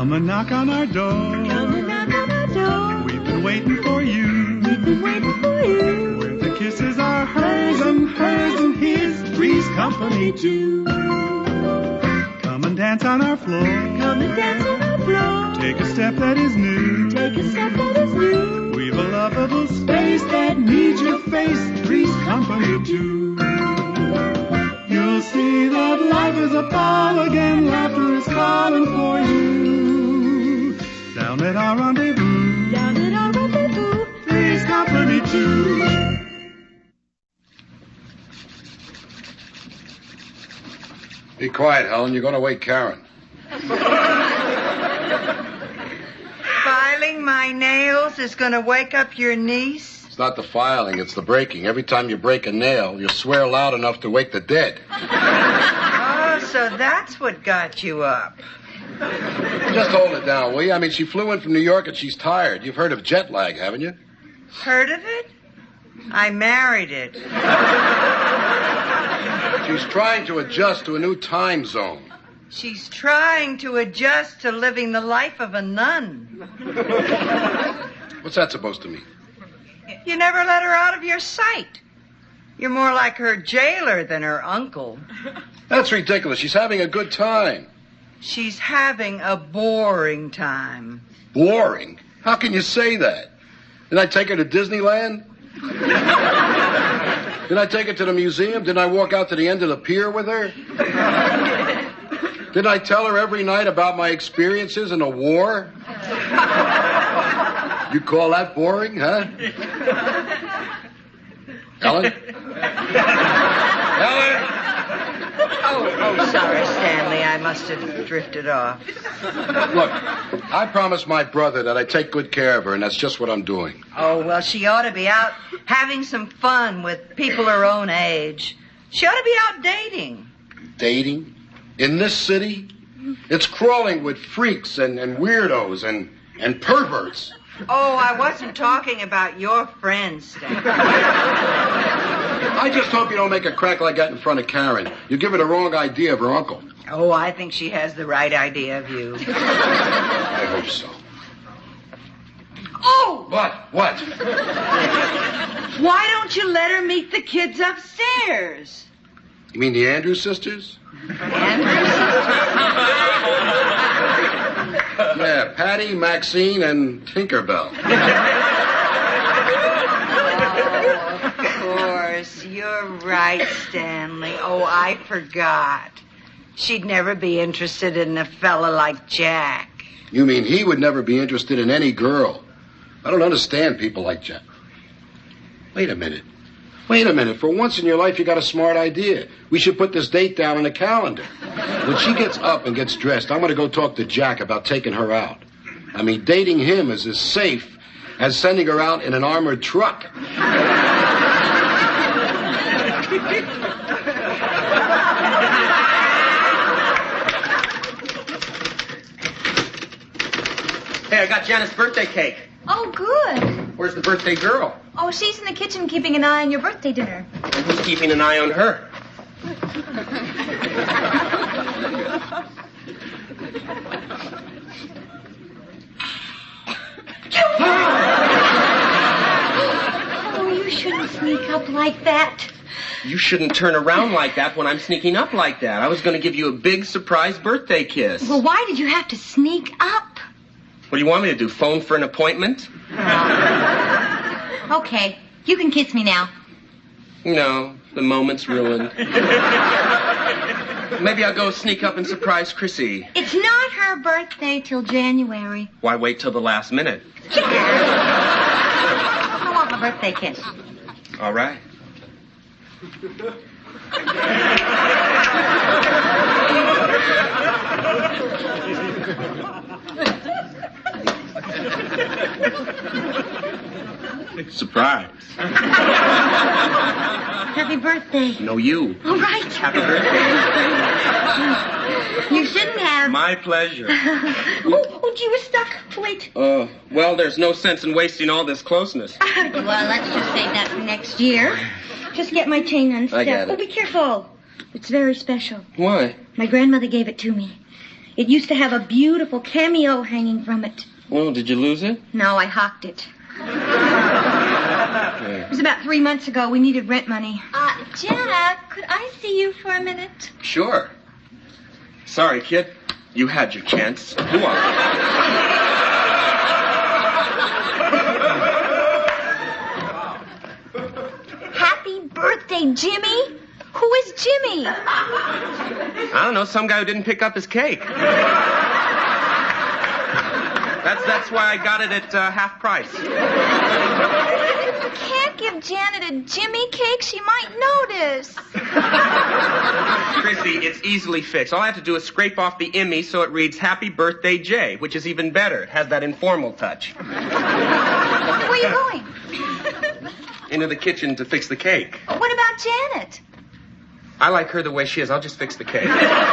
Come and knock on our door. Come and knock on our door. We've been waiting for you. We've been waiting for you. Where the kisses are hers and his. Three's company too. Come and dance on our floor. Come and dance on our floor. Take a step that is new. Take a step that is new. We've a lovable space that needs your face. Three's company too. You'll see that life is a ball again. Laughter is calling for you. Down at our rendezvous. Down at our rendezvous. Three's company too. Be quiet, Helen. You're going to wake Karen. Filing my nails is going to wake up your niece? It's not the filing, it's the breaking. Every time you break a nail, you swear loud enough to wake the dead. Oh, so that's what got you up. Just hold it down, will you? I mean, she flew in from New York and she's tired. You've heard of jet lag, haven't you? Heard of it? I married it. She's trying to adjust to a new time zone. She's trying to adjust to living the life of a nun. What's that supposed to mean? You never let her out of your sight. You're more like her jailer than her uncle. That's ridiculous. She's having a good time. She's having a boring time. Boring? How can you say that? Did I take her to Disneyland? Did I take her to the museum? Did I walk out to the end of the pier with her? Did I tell her every night about my experiences in a war? You call that boring, huh? Helen? Helen? Oh, sorry, Stanley. I must have drifted off. Look, I promised my brother that I'd take good care of her, and that's just what I'm doing. Oh, well, she ought to be out having some fun with people her own age. She ought to be out dating. Dating? In this city? It's crawling with freaks and weirdos and perverts. Oh, I wasn't talking about your friends, Stanley. I just hope you don't make a crack like that in front of Karen. You give her the wrong idea of her uncle. Oh, I think she has the right idea of you. I hope so. Oh! What? Why don't you let her meet the kids upstairs? You mean the Andrews sisters? Yeah, Patty, Maxine, and Tinkerbell. Oh, of course. You're right, Stanley. Oh, I forgot. She'd never be interested in a fella like Jack. You mean he would never be interested in any girl? I don't understand people like Jack. Wait a minute. For once in your life, you got a smart idea. We should put this date down on the calendar. When she gets up and gets dressed, I'm going to go talk to Jack about taking her out. I mean, dating him is as safe as sending her out in an armored truck. Hey, I got Janet's birthday cake. Oh, good. Where's the birthday girl? Oh, she's in the kitchen keeping an eye on your birthday dinner. And who's keeping an eye on her? Oh, you shouldn't sneak up like that. You shouldn't turn around like that when I'm sneaking up like that. I was going to give you a big surprise birthday kiss. Well, why did you have to sneak up? What do you want me to do, phone for an appointment? Okay, you can kiss me now. No, the moment's ruined. Maybe I'll go sneak up and surprise Chrissy. It's not her birthday till January. Why wait till the last minute? I want my birthday kiss. All right. Surprise. Happy birthday. No, you. All right. Happy birthday. You shouldn't have. My pleasure. Oh, you were stuck. Wait. Well, there's no sense in wasting all this closeness. Well, let's just save that for next year. Just get my chain unstuck. I got it. Oh, be careful. It's very special. Why? My grandmother gave it to me. It used to have a beautiful cameo hanging from it. Well, did you lose it? No, I hocked it. It was about 3 months ago. We needed rent money. Jack, could I see you for a minute? Sure. Sorry, kid. You had your chance. Go on. Happy birthday, Jimmy. Who is Jimmy? I don't know, some guy who didn't pick up his cake. That's why I got it at half price. You can't give Janet a Jimmy cake. She might notice. Chrissy, it's easily fixed. All I have to do is scrape off the Emmy so it reads Happy Birthday, Jay, which is even better. It has that informal touch. Where are you going? Into the kitchen to fix the cake. What about Janet? I like her the way she is. I'll just fix the cake.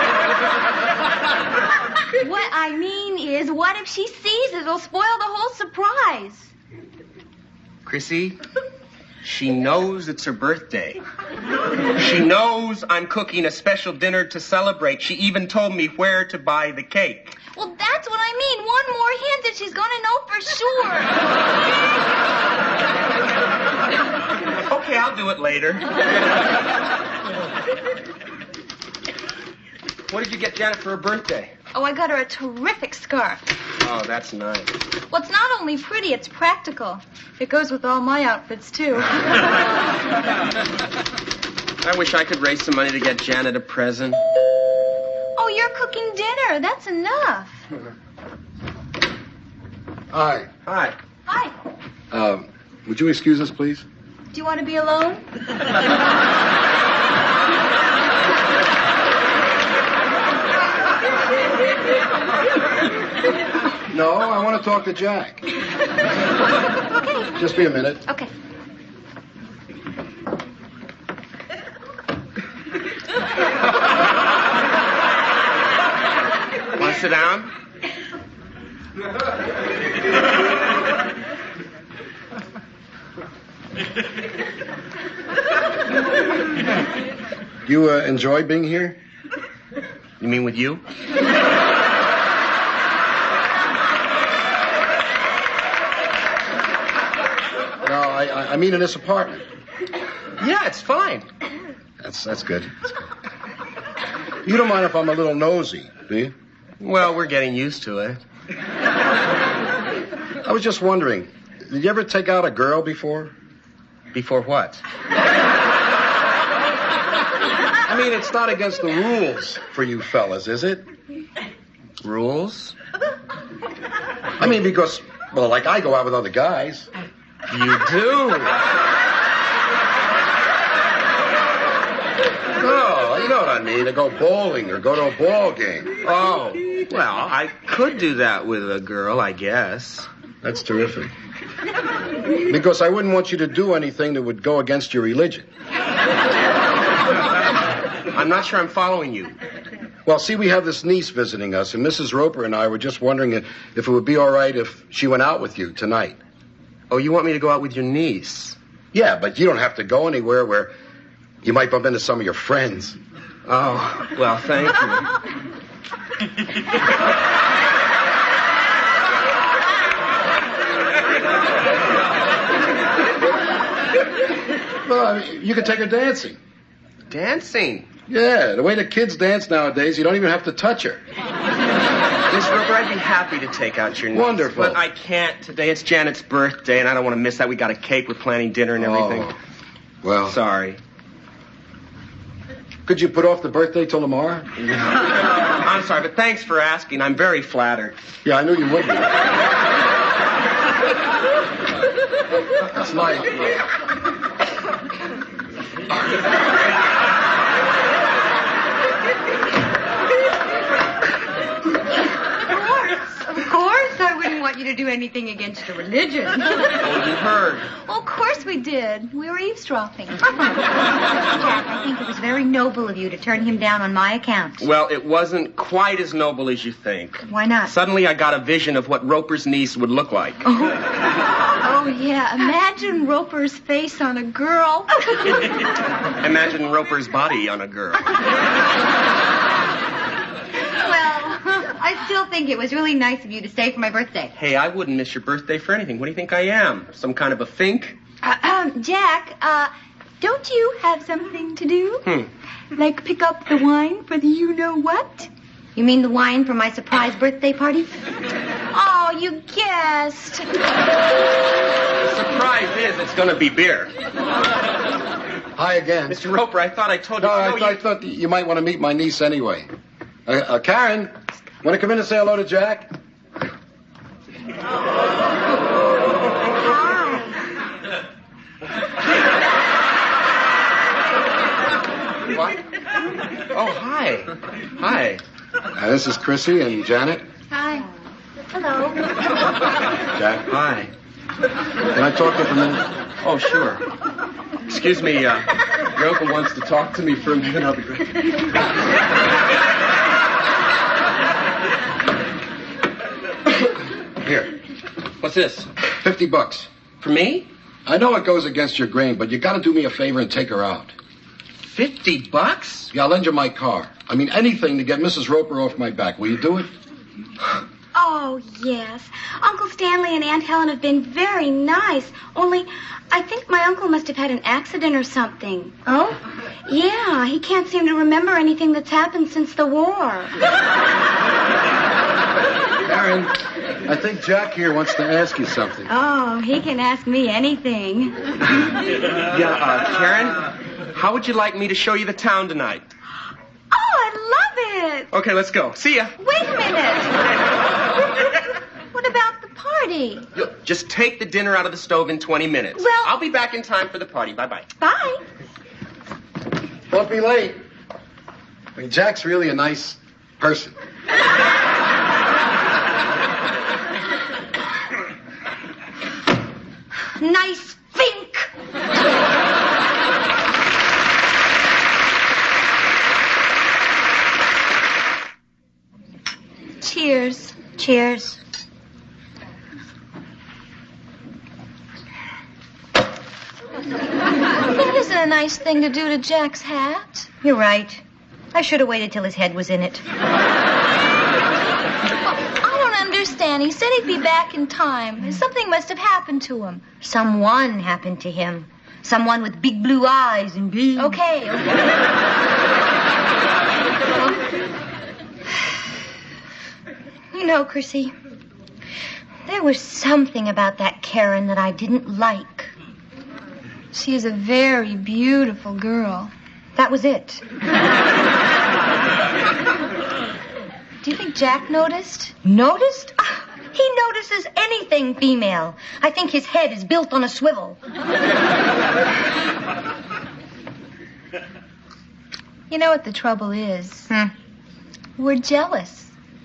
What I mean is, what if she sees it? It'll spoil the whole surprise. Chrissy, she knows it's her birthday. She knows I'm cooking a special dinner to celebrate. She even told me where to buy the cake. Well, that's what I mean. One more hint and she's going to know for sure. Okay, I'll do it later. What did you get Janet for her birthday? Oh, I got her a terrific scarf. Oh, that's nice. Well, it's not only pretty, it's practical. It goes with all my outfits, too. I wish I could raise some money to get Janet a present. Oh, you're cooking dinner. That's enough. Hi. Hi. Hi. Would you excuse us, please? Do you want to be alone? No, I want to talk to Jack. Okay. Just be a minute. Okay. Want to sit down? You enjoy being here? You mean with you? No, I mean in this apartment. Yeah, it's fine. That's good. You don't mind if I'm a little nosy, do you? Well, we're getting used to it. I was just wondering, did you ever take out a girl before? Before what? I mean, it's not against the rules for you fellas, is it? Rules? I mean, because, well, like I go out with other guys. You do? No, you know what I mean, to go bowling or go to a ball game. Oh, well, I could do that with a girl, I guess. That's terrific. Because I wouldn't want you to do anything that would go against your religion. I'm not sure I'm following you. Well, see, we have this niece visiting us, and Mrs. Roper and I were just wondering if it would be all right if she went out with you tonight. Oh, you want me to go out with your niece? Yeah, but you don't have to go anywhere where you might bump into some of your friends. Oh, well, thank you. Well, I mean, you could take her dancing. Dancing? Yeah, the way the kids dance nowadays, you don't even have to touch her. Miss Roper, I'd be happy to take out your niece. Wonderful. But I can't today. It's Janet's birthday, and I don't want to miss that. We got a cake. We're planning dinner and everything. Oh, well, Sorry. Could you put off the birthday till tomorrow? I'm sorry, but thanks for asking. I'm very flattered. Yeah, I knew you would be. That's nice. Of course, I wouldn't want you to do anything against your religion. Oh, you heard. Well, of course we did. We were eavesdropping. Jack, I think it was very noble of you to turn him down on my account. Well, it wasn't quite as noble as you think. Why not? Suddenly I got a vision of what Roper's niece would look like. Oh, yeah. Imagine Roper's face on a girl. Imagine Roper's body on a girl. Well, still think it was really nice of you to stay for my birthday. Hey, I wouldn't miss your birthday for anything. What do you think I am? Some kind of a fink? Jack, don't you have something to do? Like pick up the wine for the you-know-what? You mean the wine for my surprise birthday party? Oh, you guessed. The surprise is it's going to be beer. Hi again. Mr. Roper, I thought I told you. No, I thought you might want to meet my niece anyway. Karen, want to come in and say hello to Jack? What? Oh, hi. Hi. This is Chrissy and Janet. Hi. Hello. Jack. Hi. Can I talk to you for a minute? Oh, sure. Excuse me, your uncle wants to talk to me for a minute. I'll be right Here. What's this? $50. For me? I know it goes against your grain, but you got to do me a favor and take her out. $50? Yeah, I'll lend you my car. I mean, anything to get Mrs. Roper off my back. Will you do it? Oh, yes. Uncle Stanley and Aunt Helen have been very nice. Only, I think my uncle must have had an accident or something. Oh? Yeah, he can't seem to remember anything that's happened since the war. Karen, I think Jack here wants to ask you something. Oh, he can ask me anything. Yeah, Karen, how would you like me to show you the town tonight? Oh, I love it. Okay, let's go. See ya. Wait a minute. What about the party? Just take the dinner out of the stove in 20 minutes. Well- I'll be back in time for the party. Bye-bye. Bye. Don't be late. I mean, Jack's really a nice person. Nice fink. Cheers. Cheers. That isn't a nice thing to do to Jack's hat. You're right. I should have waited till his head was in it. I don't understand. He said he'd be back in time. Something must have happened to him. Someone happened to him. Someone with big blue eyes and big... Okay. You know, Chrissy, there was something about that Karen that I didn't like. She is a very beautiful girl. That was it. Do you think Jack noticed? Noticed? He notices anything female. I think his head is built on a swivel. You know what the trouble is? We're jealous.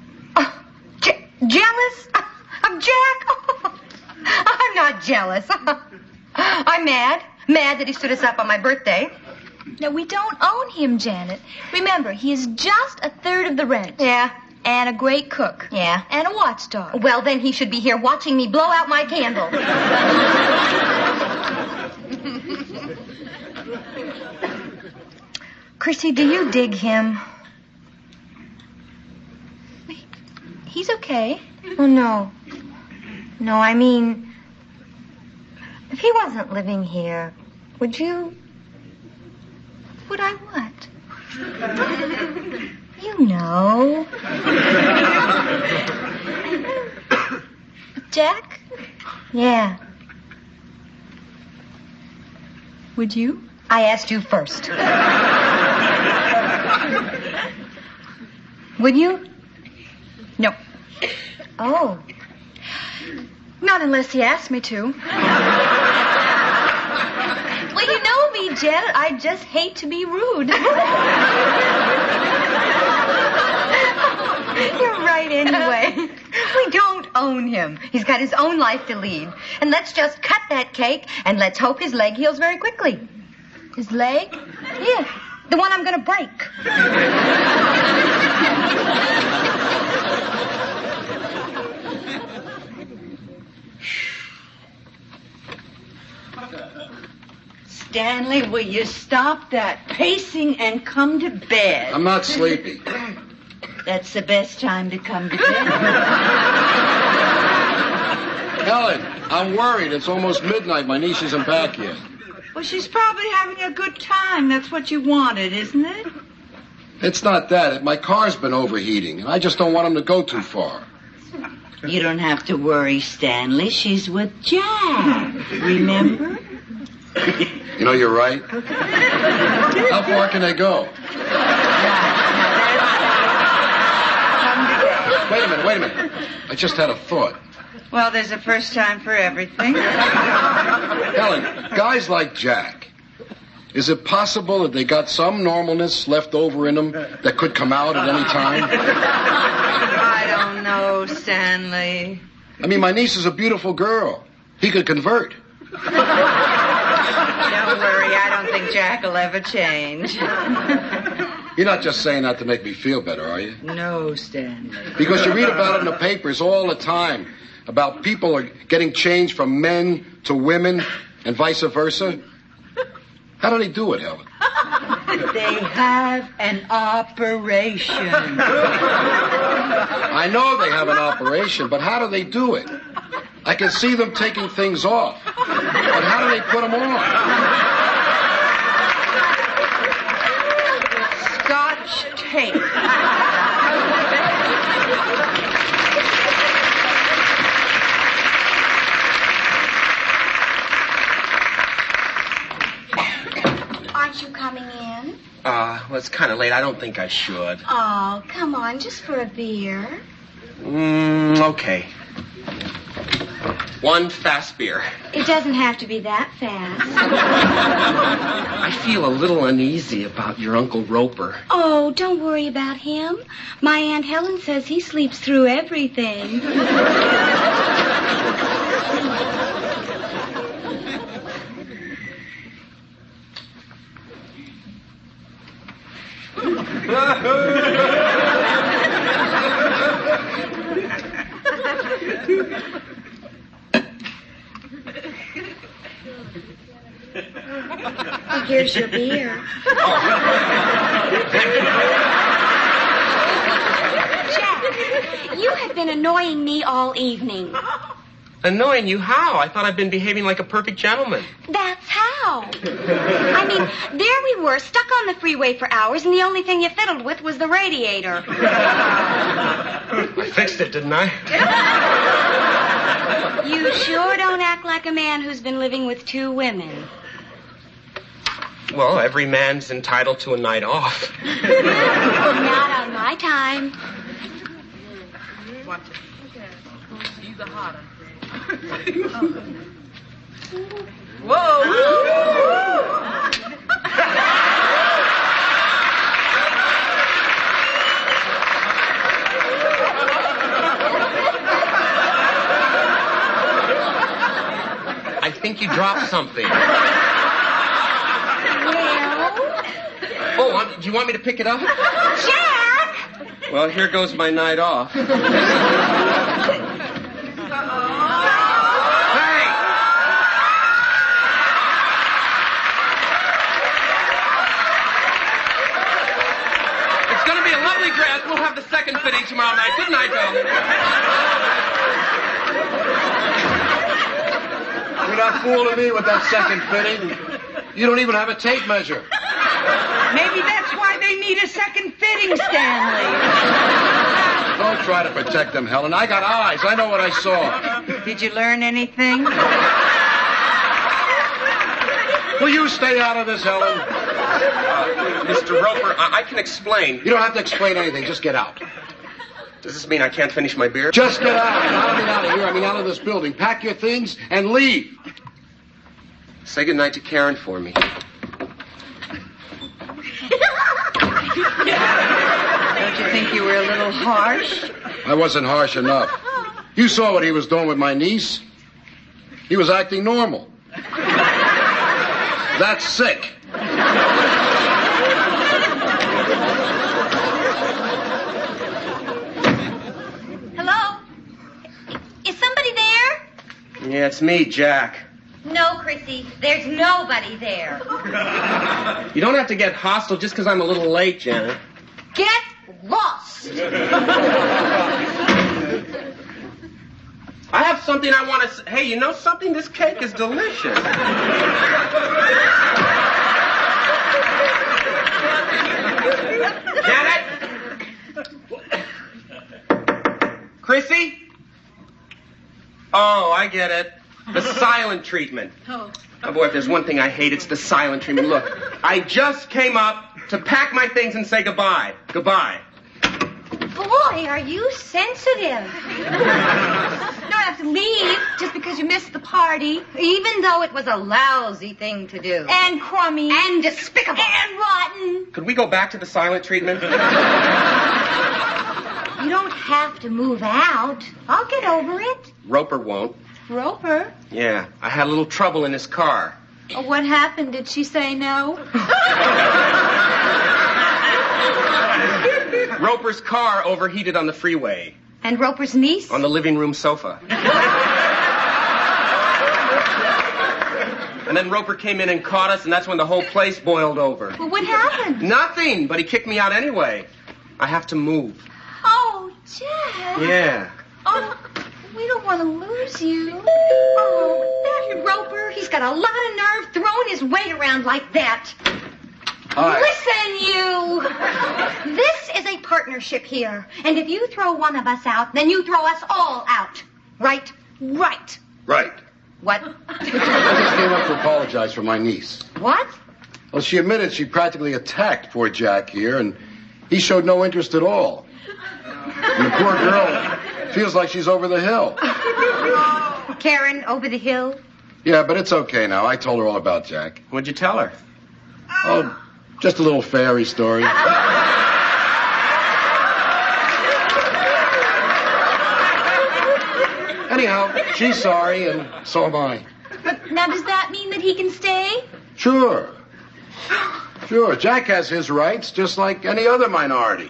Jealous? Of Jack? I'm not jealous. I'm mad. Mad that he stood us up on my birthday. No, we don't own him, Janet. Remember, he is just a third of the rent. Yeah. And a great cook. Yeah. And a watchdog. Well, then he should be here watching me blow out my candle. Chrissy, do you dig him? He's okay. Oh, no. No, I mean, if he wasn't living here, would you... Would I what? You know. Jack? Yeah. Would you? I asked you first. Would you? No. Oh. Not unless he asked me to. Well, you know me, Janet. I just hate to be rude. You're right anyway. We don't own him. He's got his own life to lead. And let's just cut that cake and let's hope his leg heals very quickly. His leg? Yeah, the one I'm going to break. Stanley, will you stop that pacing and come to bed? I'm not sleepy. That's the best time to come to dinner. Helen, I'm worried. It's almost midnight. My niece isn't back yet. Well, she's probably having a good time. That's what you wanted, isn't it? It's not that. My car's been overheating, and I just don't want him to go too far. You don't have to worry, Stanley. She's with Jack. Remember? You know, you're right. How far can they go? Wait a minute. I just had a thought. Well, there's a first time for everything. Helen, guys like Jack, is it possible that they got some normalness left over in them that could come out at any time? I don't know, Stanley. I mean, my niece is a beautiful girl. He could convert. Don't worry, I don't think Jack will ever change. You're not just saying that to make me feel better, are you? No, Stanley. Because you read about it in the papers all the time, about people are getting changed from men to women and vice versa. How do they do it, Helen? They have an operation. I know they have an operation, but how do they do it? I can see them taking things off. But how do they put them on? Scotch tape. Aren't you coming in? Well, it's kind of late. I don't think I should. Oh, come on, just for a beer. Okay. One fast beer. It doesn't have to be that fast. I feel a little uneasy about your Uncle Roper. Oh, don't worry about him. My Aunt Helen says he sleeps through everything. Here's your beer. Jack, you have been annoying me all evening. Annoying you? How? I thought I'd been behaving like a perfect gentleman. That's how. I mean, there we were, stuck on the freeway for hours, and the only thing you fiddled with was the radiator. I fixed it, didn't I? You sure don't act like a man who's been living with two women. Well, every man's entitled to a night off. Not on my time. Watch it. He's a hotter. Whoa! I think you dropped something. Oh, do you want me to pick it up? Jack! Well, here goes my night off. Hey! It's going to be a lovely dress. We'll have the second fitting tomorrow night. Good night, darling. You're not fooling me with that second fitting. You don't even have a tape measure. Maybe that's why they need a second fitting, Stanley. Don't try to protect them, Helen. I got eyes. I know what I saw. Did you learn anything? Will you stay out of this, Helen? Mr. Roper, I can explain. You don't have to explain anything. Just get out. Does this mean I can't finish my beer? Just get out. I don't mean out of here. I mean out of this building. Pack your things and leave. Say goodnight to Karen for me. Don't you think you were a little harsh? I wasn't harsh enough. You saw what he was doing with my niece. He was acting normal. That's sick. Hello? Is somebody there? Yeah, it's me, Jack. No, Chrissy, there's nobody there. You don't have to get hostile just because I'm a little late, Janet. Get lost! best. I have something I want to say. Hey, you know something? This cake is delicious. Janet? Chrissy? Oh, I get it. The silent treatment. Oh, boy, if there's one thing I hate, it's the silent treatment. Look, I just came up to pack my things and say goodbye. Goodbye. Boy, are you sensitive. You don't have to leave just because you missed the party. Even though it was a lousy thing to do. And crummy. And despicable. And rotten. Could we go back to the silent treatment? You don't have to move out. I'll get over it. Roper won't. Roper? Yeah, I had a little trouble in his car. Oh, what happened? Did she say no? Roper's car overheated on the freeway. And Roper's niece? On the living room sofa. And then Roper came in and caught us, and that's when the whole place boiled over. Well, what happened? Nothing, but he kicked me out anyway. I have to move. Oh, Jack. Yeah. Oh, we don't want to lose you. Oh, that Roper, he's got a lot of nerve throwing his weight around like that. Hi. Listen, you. This is a partnership here. And if you throw one of us out, then you throw us all out. Right? Right. Right. What? I just came up to apologize for my niece. What? Well, she admitted she practically attacked poor Jack here, and he showed no interest at all. And the poor girl feels like she's over the hill. Karen, over the hill? Yeah, but it's okay now. I told her all about Jack. What'd you tell her? Oh, just a little fairy story. Anyhow, she's sorry, and so am I. But now, does that mean that he can stay? Sure. Sure, Jack has his rights, just like any other minority.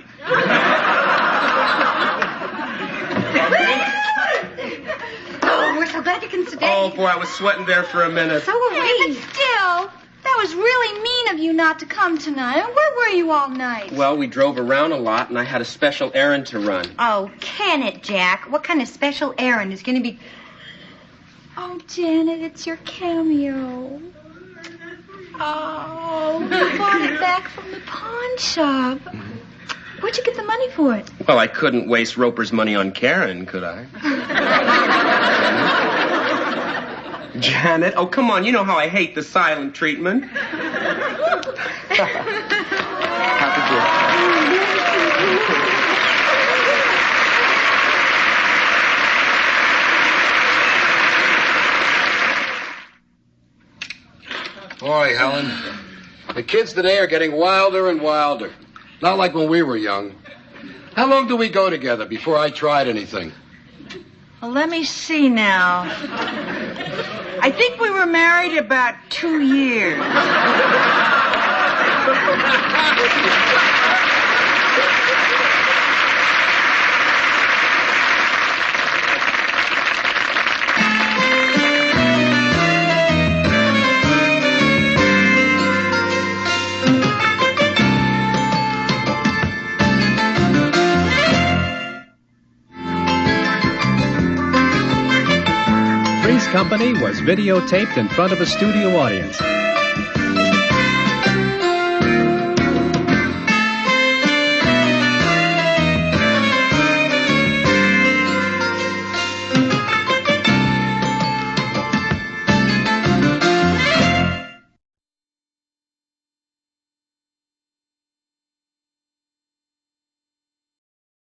Oh, we're so glad you can stay. Oh, boy, I was sweating there for a minute. So are we. But still, that was really mean of you not to come tonight. Where were you all night? Well, we drove around a lot, and I had a special errand to run. Oh, can it, Jack? What kind of special errand is going to be... Oh, Janet, it's your cameo. Oh, you bought it back from the pawn shop. Where'd you get the money for it? Well, I couldn't waste Roper's money on Karen, could I? Janet, oh, come on. You know how I hate the silent treatment. Happy Boy, Helen, the kids today are getting wilder and wilder. Not like when we were young. How long do we go together before I tried anything? Well, let me see now. I think we were married about 2 years. Company was videotaped in front of a studio audience.